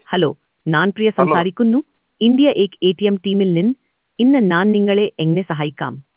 Hello, ഞാൻ Priya hello സംസാരിക്കുന്നു. India എക് ATM ടീമിൽ നിന്ന്. ഇന്ന് ഞാൻ നിങ്ങളെ എങ്ങനെ സഹായിക്കാം?